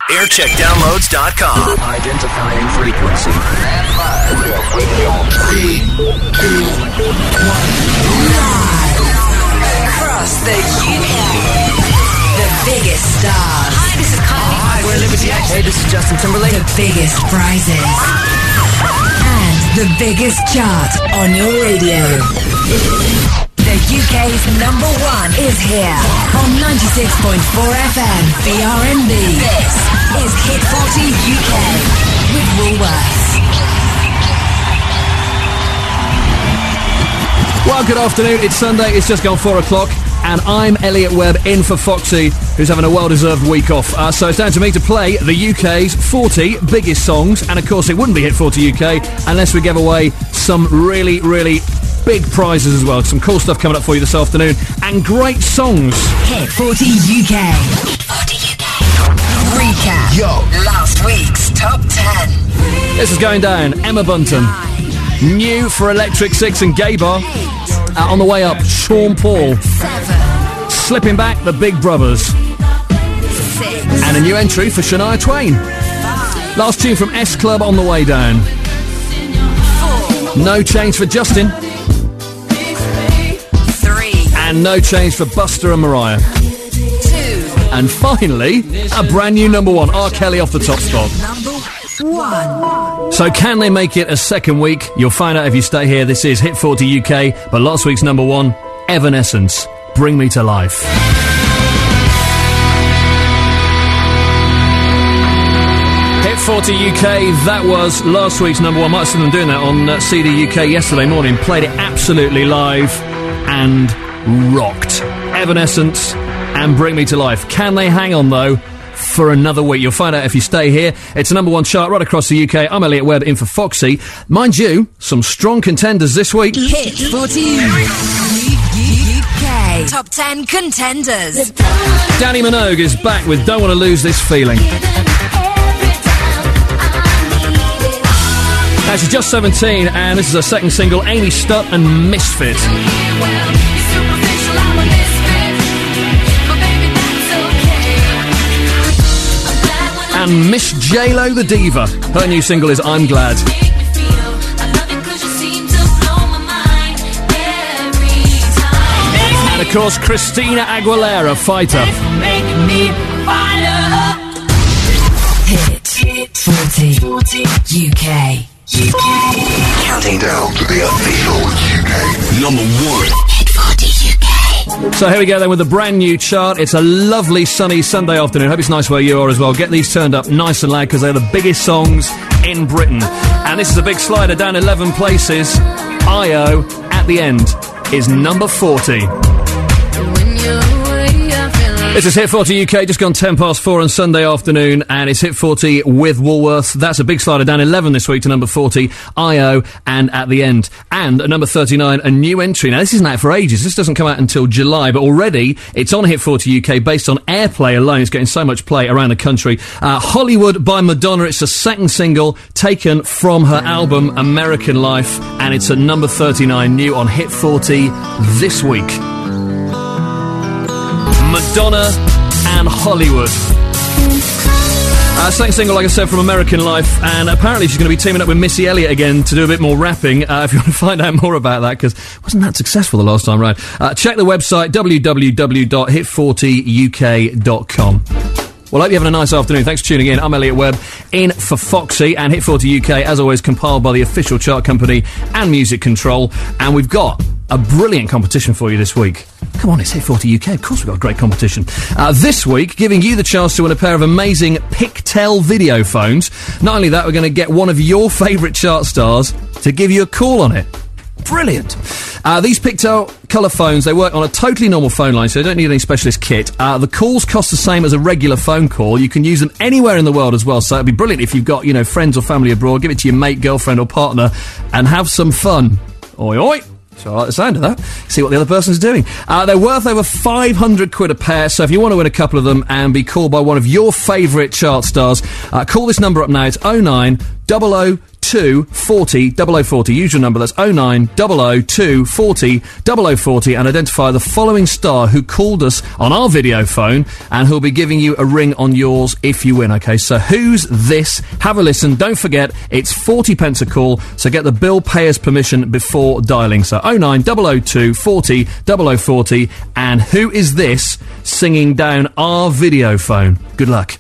Aircheckdownloads.com. Identifying frequency. And 3, 2, 1. Live across the UK. The biggest stars. Hi, this is Kylie. Hi, we're Liberty X. Hey, this is Justin Timberlake. The biggest prizes. And the biggest chart on your radio. The UK's number one is here on 96.4 FM BRMB. This is Hit 40 UK with Woolworths. Well, good afternoon. It's Sunday. It's just gone 4 o'clock. And I'm Elliot Webb in for Foxy, who's having a well-deserved week off. So it's down to me to play the UK's 40 biggest songs. And, of course, it wouldn't be Hit 40 UK unless we gave away some really, really big prizes as well. Some cool stuff coming up for you this afternoon. And great songs. Hit 40 UK. Hit 40 UK. Recap. Yo. Last week's top 10. This is going down. Emma Bunton. New for Electric Six and Gay Bar. On the way up, Sean Paul. 7. Slipping back, the Big Brothers. 6. And a new entry for Shania Twain. 5. Last tune from S Club on the way down. 4. No change for Justin. 3. And no change for Buster and Mariah. 2. And finally, a brand new number one, R. Kelly off the top spot. Number 1. So can they make it a second week? You'll find out if you stay here. This is Hit 40 UK, but last week's number one, Evanescence, Bring Me to Life. Hit 40 UK, that was last week's number one. Might have seen them doing that on CD UK yesterday morning. Played it absolutely live and rocked. Evanescence and Bring Me to Life. Can they hang on, though, for another week? You'll find out if you stay here. It's a number one chart right across the UK. I'm Elliot Webb in for Foxy. Mind you, some strong contenders this week. Hit 40 UK. Top 10 contenders. Danny Minogue is back with Don't Want to Lose This Feeling. Now, she's just 17, and this is her second single, Amy Stutt and Misfit. And Miss J-Lo the Diva. Her new single is I'm Glad. And of course, Christina Aguilera, Fighter. Hit 40 UK. Counting down to the official UK number one. Hit 40 UK. So here we go then with a brand new chart. It's a lovely sunny Sunday afternoon. Hope it's nice where you are as well. Get these turned up nice and loud because they're the biggest songs in Britain. And this is a big slider down 11 places. I.O. at the end is number 40. This is Hit 40 UK, just gone 10 past 4 on Sunday afternoon, and it's Hit 40 with Woolworths. That's a big slider down 11 this week to number 40, I.O. and At the End. And at number 39, a new entry. Now, this isn't out for ages. This doesn't come out until July, but already it's on Hit 40 UK based on airplay alone. It's getting so much play around the country. Hollywood by Madonna. It's the second single taken from her album American Life, and it's at number 39, new on Hit 40 this week. Madonna and Hollywood. Second single, like I said, from American Life, and apparently she's going to be teaming up with Missy Elliott again to do a bit more rapping. If you want to find out more about that, because it wasn't that successful the last time round, check the website www.hit40uk.com. Well, I hope you're having a nice afternoon. Thanks for tuning in. I'm Elliot Webb, in for Foxy, and Hit 40 UK, as always, compiled by the official chart company and Music Control. And we've got a brilliant competition for you this week. Come on, it's Hit 40 UK. Of course we've got a great competition. This week, giving you the chance to win a pair of amazing Pictel video phones. Not only that, we're going to get one of your favourite chart stars to give you a call on it. Brilliant. These Pictel colour phones, they work on a totally normal phone line, so they don't need any specialist kit. The calls cost the same as a regular phone call. You can use them anywhere in the world as well, so it'd be brilliant if you've got, friends or family abroad. Give it to your mate, girlfriend or partner and have some fun. Oi, oi. So I like the sound of that. See what the other person's doing. They're worth over 500 quid a pair, so if you want to win a couple of them and be called by one of your favourite chart stars, call this number up now. It's 09 00 002 40 0040. Use your number, that's 09002 40 0040, and identify the following star who called us on our video phone, and who'll be giving you a ring on yours if you win, okay? So who's this? Have a listen. Don't forget, it's 40 pence a call, so get the bill payer's permission before dialing. So 09002 40 0040, and who is this singing down our video phone? Good luck.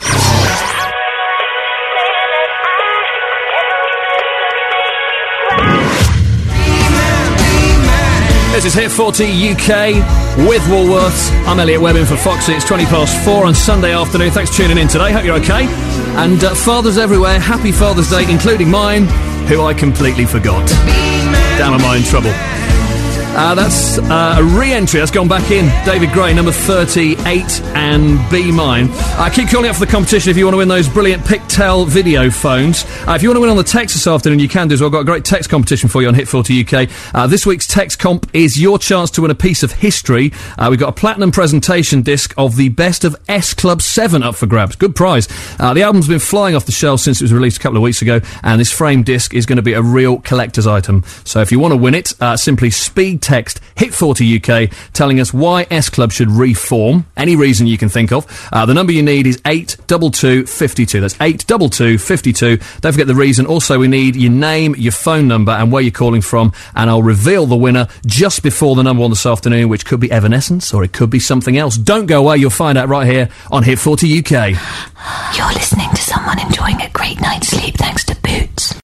This is Hit 40 UK with Woolworths. I'm Elliot Webb in for Foxy. It's 4:20 on Sunday afternoon. Thanks for tuning in today. Hope you're okay. And fathers everywhere, happy Father's Day, including mine, who I completely forgot. Damn, am I in trouble. That's a re-entry. That's gone back in. David Gray, number 38, and Be Mine. Keep calling up for the competition if you want to win those brilliant Pictel video phones. If you want to win on the text this afternoon, you can do as well. I've got a great text competition for you on Hit 40 UK. This week's text comp is your chance to win a piece of history. We've got a platinum presentation disc of the Best of S Club 7 up for grabs. Good prize. The album's been flying off the shelves since it was released a couple of weeks ago, and this framed disc is going to be a real collector's item. So if you want to win it, simply speed text Hit 40 UK telling us why S Club should reform. Any reason you can think of. The number you need is 82252. That's 82252. Don't forget the reason. Also, we need your name, your phone number, and where you're calling from, and I'll reveal the winner just before the number one this afternoon, which could be Evanescence or it could be something else. Don't go away. You'll find out right here on Hit 40 UK. You're listening to someone enjoying a great night's sleep thanks to Boots.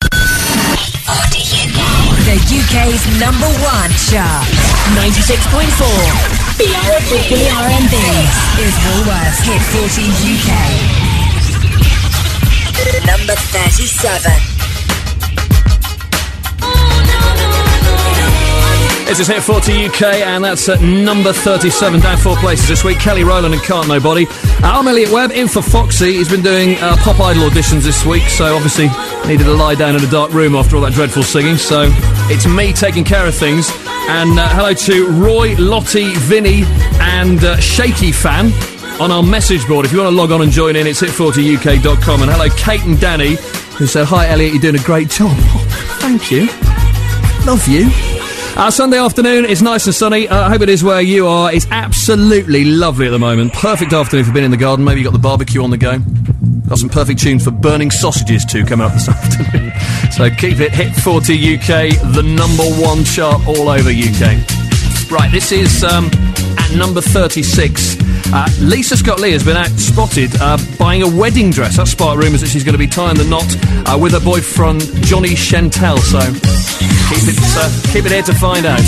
The UK's number one chart, 96.4. BRMB is Woolworths Hit 40 UK. Number 37. This is Hit 40 UK, and that's at number 37, down 4 places this week. Kelly Rowland and Can't Nobody. I'm Elliot Webb, in for Foxy. He's been doing Pop Idol auditions this week, so obviously needed to lie down in a dark room after all that dreadful singing, so it's me taking care of things. And hello to Roy, Lottie, Vinny, and Shaky Fan on our message board. If you want to log on and join in, it's hit40uk.com. And hello, Kate and Danny, who said, "Hi, Elliot, you're doing a great job." Oh, thank you. Love you. Sunday afternoon, it's nice and sunny. I hope it is where you are. It's absolutely lovely at the moment. Perfect afternoon for being in the garden. Maybe you got the barbecue on the go. Got some perfect tunes for burning sausages too coming up this afternoon. So keep it Hit 40 UK, the number one chart all over UK. Right, this is at number 36. Lisa Scott-Lee has been out spotted buying a wedding dress. That sparked rumours that she's going to be tying the knot with her boyfriend Johnny Chantel. So keep it here to find out.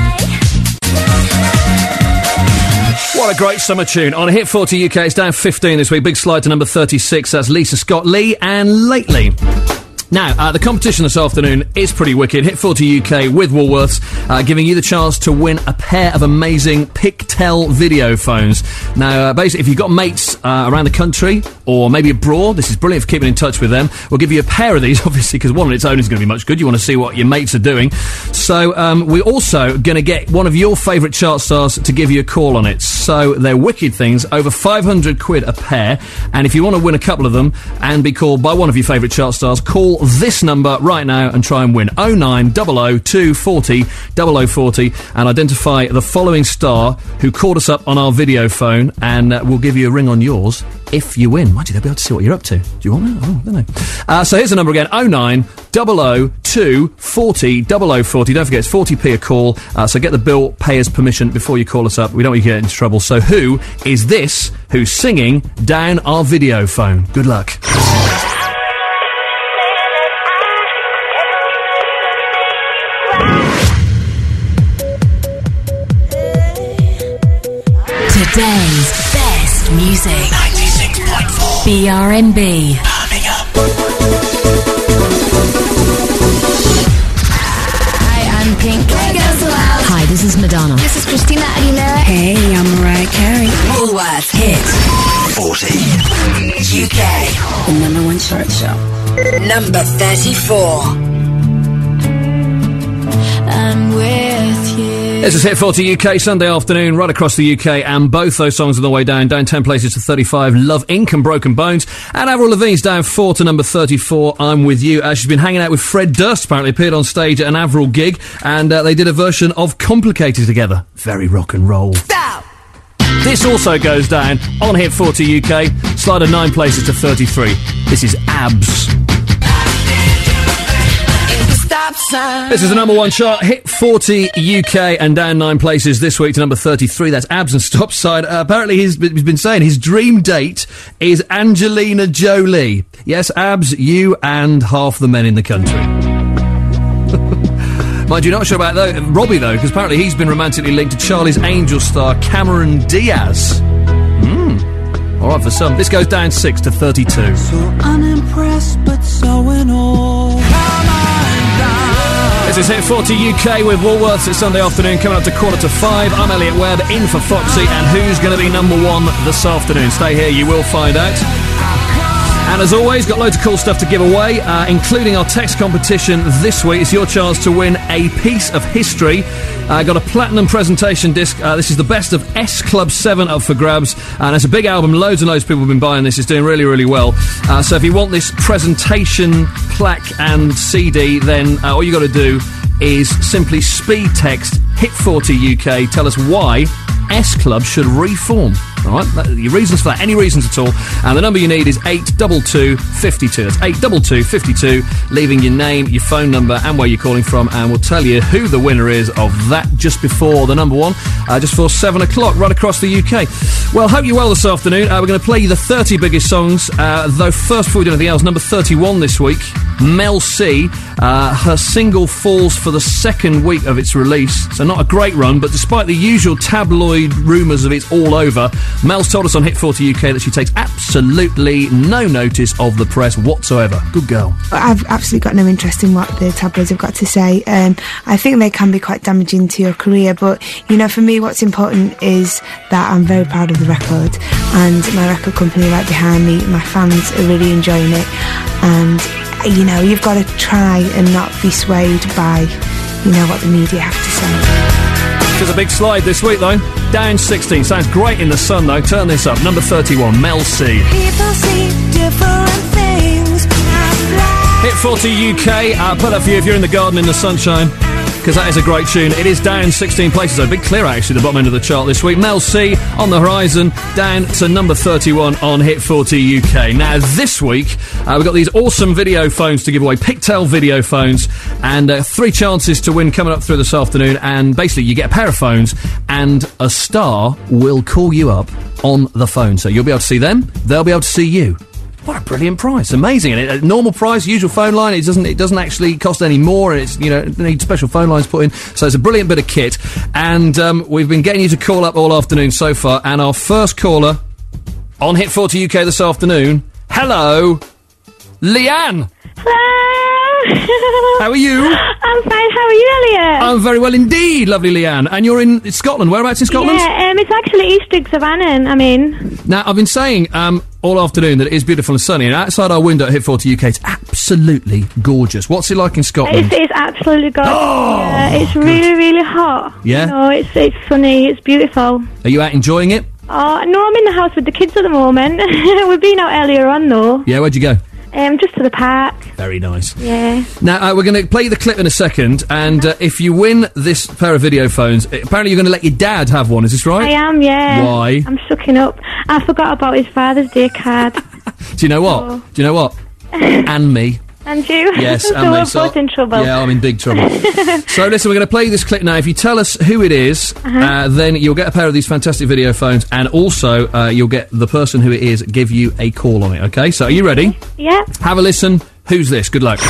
What a great summer tune. On Hit 40 UK, it's down 15 this week. Big slide to number 36. That's Lisa Scott-Lee and Lately. Now, the competition this afternoon is pretty wicked. Hit 40 UK with Woolworths, giving you the chance to win a pair of amazing Pictel video phones. Now, basically, if you've got mates around the country or maybe abroad, this is brilliant for keeping in touch with them. We'll give you a pair of these, obviously, because one on its own is going to be much good. You want to see what your mates are doing. So, we're also going to get one of your favourite chart stars to give you a call on it. So, they're wicked things, over 500 quid a pair. And if you want to win a couple of them and be called by one of your favourite chart stars, call this number right now and try and win 09002 40 0040 and identify the following star who called us up on our video phone, and we'll give you a ring on yours if you win. Mind you, they'll be able to see what you're up to. Do you want that? Oh, I don't know. So here's the number again, 09002 40 0040. Don't forget, it's 40p a call, so get the bill payer's permission before you call us up. We don't want you to get into trouble. So who is this who's singing down our video phone? Good luck. Today's best music. 96.4. BRMB. Coming up. Hi, I'm Pink. Hey, girls aloud. Hi, this is Madonna. This is Christina Aguilera. Hey, I'm Mariah Carey. Woolworths Hit 40 UK. The number one chart show. number 34. I'm with you. This is Hit 40 UK, Sunday afternoon, right across the UK, and both those songs on the way down 10 places to 35, Love Inc. and Broken Bones, and Avril Lavigne's down 4 to number 34, I'm With You. She's been hanging out with Fred Durst, apparently appeared on stage at an Avril gig, and they did a version of Complicated together. Very rock and roll. Stop! This also goes down on Hit 40 UK, slide 9 places to 33. This is ABS. This is the number 1 chart, Hit 40 UK, and down 9 places this week to number 33. That's ABS and Stop Sign. Apparently he's been saying his dream date is Angelina Jolie. Yes, ABS, you and half the men in the country. Mind you, not sure about Robbie, though, because apparently he's been romantically linked to Charlie's Angel star Cameron Diaz. All right, for some. This goes down 6 to 32. So unimpressed, but so in awe. This is Hit 40 UK with Woolworths. It's Sunday afternoon, coming up to 4:45. I'm Elliot Webb, in for Foxy, and who's going to be number 1 this afternoon? Stay here, you will find out. And as always, got loads of cool stuff to give away, including our text competition this week. It's your chance to win a piece of history. Got a platinum presentation disc. This is the best of S Club 7 up for grabs. And it's a big album. Loads and loads of people have been buying this. It's doing really, really well. So if you want this presentation plaque and CD, then all you got to do is simply speed text Hit 40 UK. Tell us why S Club should reform. All right, your reasons for that, any reasons at all. And the number you need is 82252. That's 82252, leaving your name, your phone number, and where you're calling from, and we'll tell you who the winner is of that just before the number 1, just before 7 o'clock, right across the UK. Well, hope you're well this afternoon. We're going to play you the 30 biggest songs, though first, before we do anything else, number 31 this week, Mel C. Her single falls for the 2nd week of its release, so not a great run, but despite the usual tabloid rumours of it's all over, Mel's told us on Hit 40 UK that she takes absolutely no notice of the press whatsoever. Good girl. I've absolutely got no interest in what the tabloids have got to say. I think they can be quite damaging to your career, but, you know, for me what's important is that I'm very proud of the record, and my record company right behind me, my fans are really enjoying it, and, you know, you've got to try and not be swayed by, you know, what the media have to say. There's a big slide this week, though. Down 16. Sounds great in the sun, though. Turn this up. Number 31, Mel C. People see different things. Hit 40 UK. Put that for you if you're in the garden in the sunshine, because that is a great tune. It is down 16 places, though. Big clear, actually, the bottom end of the chart this week. Mel C on the horizon, down to number 31 on Hit 40 UK. Now, this week, we've got these awesome video phones to give away, Pictel video phones, and 3 chances to win coming up through this afternoon. And basically, you get a pair of phones, and a star will call you up on the phone. So you'll be able to see them, they'll be able to see you. What a brilliant price. Amazing. And a normal price, usual phone line, it doesn't actually cost any more, and it's, you know, it needs special phone lines put in. So it's a brilliant bit of kit. And we've been getting you to call up all afternoon so far, and our first caller on Hit 40 UK this afternoon, hello, Leanne. Hello. How are you? I'm fine. How are you, Elliot? I'm very well indeed, lovely Leanne. And you're in Scotland. Whereabouts in Scotland? Yeah, it's actually Eastwick Savannah, I mean. Now, I've been saying all afternoon that it is beautiful and sunny, and outside our window at Hit 40 UK, it's absolutely gorgeous. What's it like in Scotland? It's absolutely gorgeous. Oh, yeah, it's really, really hot. Yeah? No, it's sunny. It's beautiful. Are you out enjoying it? Oh, no, I'm in the house with the kids at the moment. We've been out earlier on, though. Yeah, where'd you go? Just to the park. Very nice. Yeah. Now, we're going to play the clip in a second, and if you win this pair of video phones, apparently you're going to let your dad have one, is this right? I am, yeah. Why? I'm sucking up. I forgot about his Father's Day card. Do you know what? Oh. Do you know what? And me. And you? Yes, so and me. we're both in trouble. Yeah, I'm in big trouble. So listen, we're going to play this clip now. If you tell us who it is, then you'll get a pair of these fantastic video phones, and also you'll get the person who it is give you a call on it, okay? So are you ready? Yeah. Have a listen. Who's this? Good luck.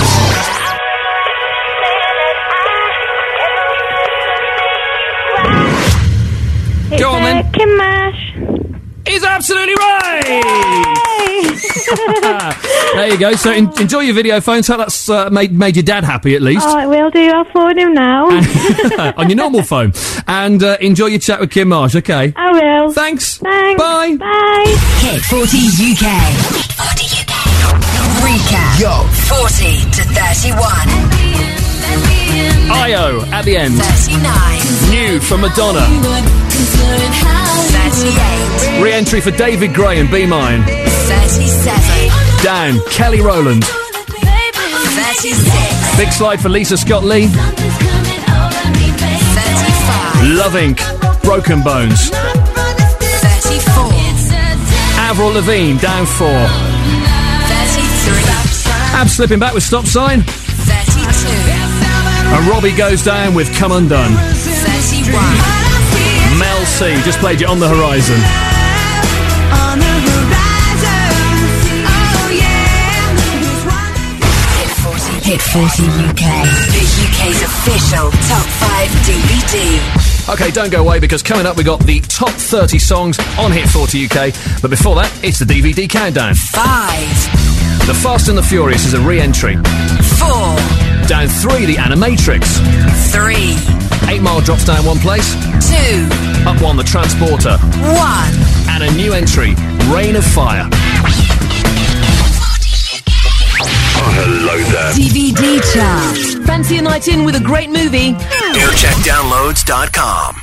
It's, Go on then. Kim Marsh. Is absolutely right! There you go. So enjoy your video phones. How that's made your dad happy at least. Oh, it will do. I'll phone him now. On your normal phone. And enjoy your chat with Kim Marsh, okay? I will. Thanks. Thanks. Bye. Bye. Hit 40 UK. Hit 40 UK. Recap. Yo. 40 to 31. Io at the end. 39. New for Madonna. 38. Re-entry for David Gray and Be Mine. 37. Down, Kelly Rowland. 36. Big slide for Lisa Scott Lee. 35. Love Inc. Broken Bones. 34. Avril Lavigne, down 4. 33. Ab slipping back with Stop Sign. 32. And Robbie goes down with Come Undone. 31. Mel C just played you On the Horizon. Hit 40 UK. The UK's official Top 5 DVD. Okay, don't go away because coming up we got the top 30 songs on Hit 40 UK. But before that, it's the DVD countdown. 5. The Fast and the Furious is a re-entry. 4. Down 3, The Animatrix. 3. 8 Mile drops down 1 place. 2. Up 1, The Transporter. 1. And a new entry, Rain of Fire. Oh, hello there. DVD chart. Fancy a night in with a great movie? Aircheckdownloads.com.